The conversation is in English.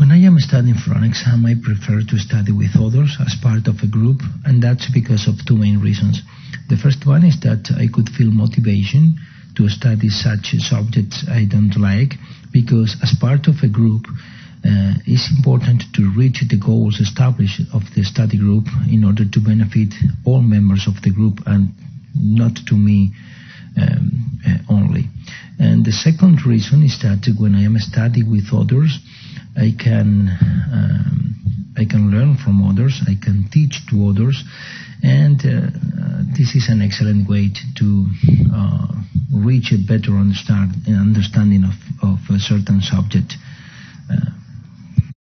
When I am studying for an exam, I prefer to study with others as part of a group, and that's because of two main reasons. The first one is that I could feel motivation to study such subjects I don't like, because as part of a group, it's important to reach the goals established of the study group in order to benefit all members of the group and not to me only. And the second reason is that when I am studying with others, I can learn from others, I can teach to others, and this is an excellent way to reach a better understanding of a certain subject